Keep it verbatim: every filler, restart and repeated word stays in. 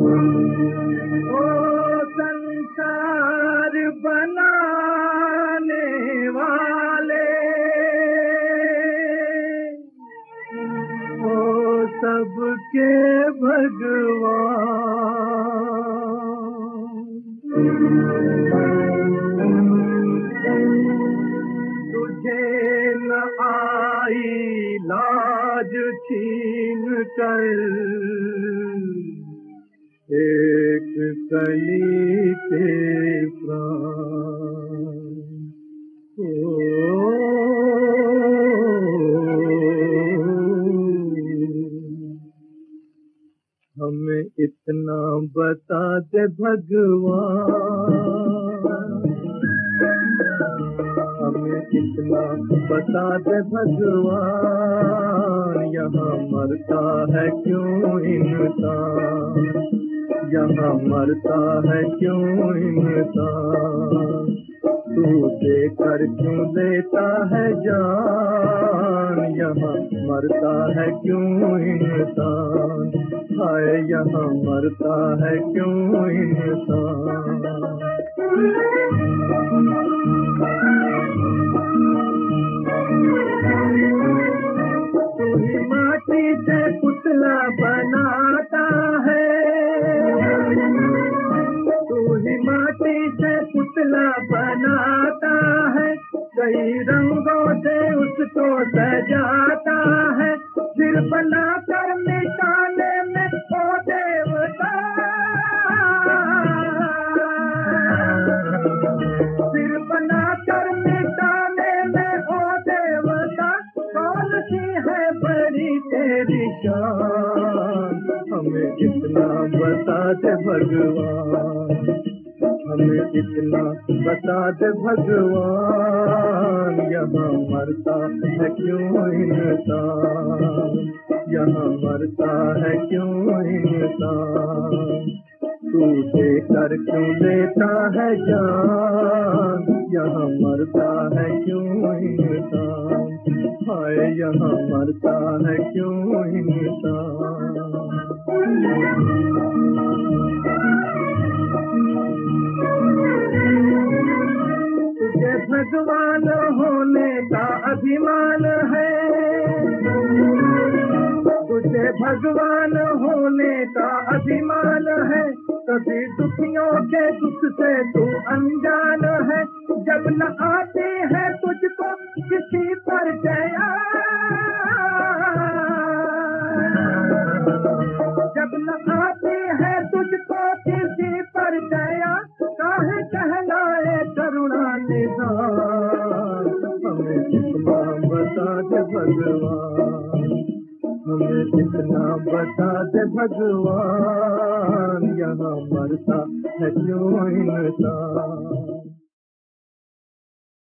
ओ संसार बनाने वाले, ओ सबके भगवान, तुझे न आई लाज छीन कर एक कली के प्राण। ओ हमें इतना बता दे भगवान, हमें इतना बता दे भगवान, यहाँ मरता है क्यों इंसान, यहाँ मरता है क्यों इंसान, तू देकर क्यों लेता है जान, यहाँ मरता है क्यों इंसान, हाय यहाँ मरता है क्यों इंसान। तू ही माटी से पुतला बनाता है, तू ही माटी से पुतला बनाता है, कई रंगों से उसको सजाता है, फिर बनाकर मिटाने में ओ देवता, फिर बनाकर मिटाने में ओ देवता, कौन सी है बड़ी तेरी शान, हमें इतना बता दे भगवान, हमें इतना बता दे भगवान, यहाँ मरता है क्यों इंसान, यहाँ मरता है क्यों इंसान, तू देकर क्यों लेता है जान, यहाँ मरता है क्यों इंसान, हाय यहाँ मरता है क्यों इंसान। तुझे भगवान होने का अभिमान है, तुझे भगवान होने का अभिमान है, कभी दुखियों के दुख से तू अनजान है, जब न आती है तुझको किसी पर दया, जब न आती है तुझको किसी पर दया, काहे कहलाए करुणा निधान, हमें इतना बता दे भगवान, हमें इतना बता दे भगवान, यहाँ मरता है क्यों इंसान।